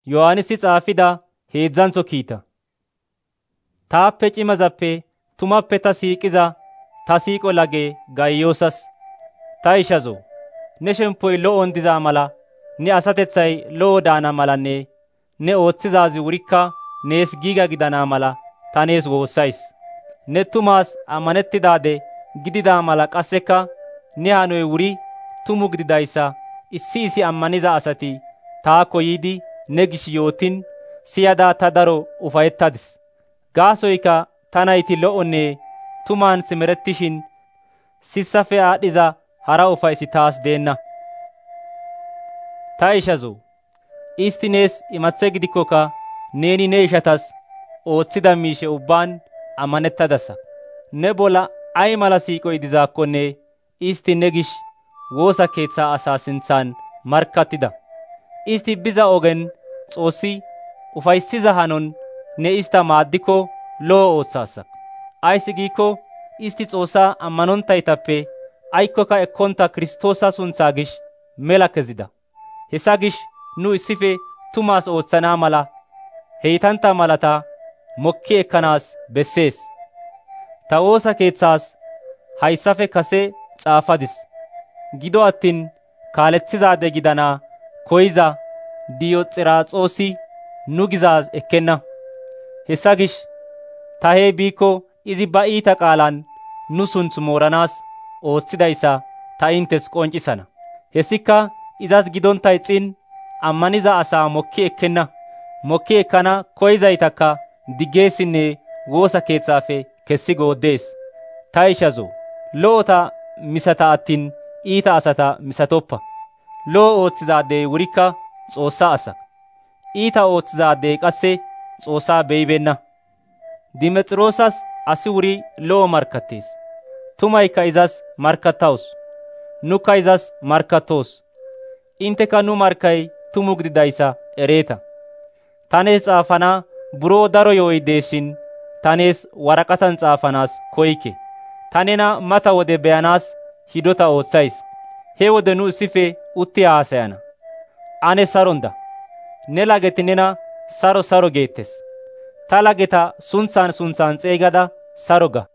Yohaannisi xaafida heedzdzantho kiita. Taappe cimazappe tumappe ta siiqiza ta siiqo lage Gaayiyoosas, ta ishazoo, ne shemppoy lo"on diza mala, ne asatethay lo"o daana malanne ne ooththizaazi wurikka nees giiga gidana mala ta nees woossays. Ne tumaas ammanettidaade gidida mala qasseka ne hanoy wuri tumu gididayssa issi ammaniza asati taakko yiidi ne gish yootiin siyada ta daro ufayettadis. Gaasoykka ta nayti lo"onne tumaan simerettishin sissafe aadhdhiza hara ufayssi taas deenna. Ta ishazoo, istti nees imathe gidikkoka neeni ne ishatas ooththida miishe ubbaan ammanettadasa. Ne bolla ay mala siiqoy dizaakkonne istti ne gish woosa keeththa asaa sinthan markkattida. Istti biza ogen Xoossi ufayssiza hanon ne istta maaddiko lo"o ooththaasa. Ays giikko istti Xoossaa ammanonttaytappe aykkoka ekkonta Kiristoosa sunthaa gish mela kezida. Hessa gish nu issife tumaas ooththana mala heytantta malata mokki ekkanaas bessees. Ta woosa keeththaas hayssafe kase xaafadis. Gido attin kaaleththizaade gidana koyiza Diyoxiraaxoosi nu gizaaz ekkenna. Hessa gish ta hee biikko izi ba iita qaalan nu sunth mooranaas ooththidayssa ta inttes qonccisana. Hessika izas gidontta ixxin ammaniza asaa mokki ekkenna. Mokki ekkana koyizaytakka diggeessinne woosa keeththaafe kessi gooddees. Ta ishazoo, lo"ota misata attin iita asata misatoppa. Lo"o ooththizaadey wurikka Xoossa asa. Iita ooththizaadey qasse Xoossaa be'ibeenna. Dimexiroosas asi wuri lo"o markkattees. Tumaykka izas markkattawus. Nukka izas markkattoos. Intteka nu markkay tumu gididayssa ereeta. Ta nees xaafana buroo daro yo'oy deeshin ta nees waraqatan xaafanaas koyke. Ta nena mata wode be'anaas hidota ooththays. He wode nu issife utti haasayana. Ane saron da. Ne lageti nena saro saro geettes. Ta lageta sunthan xeygada saro ga.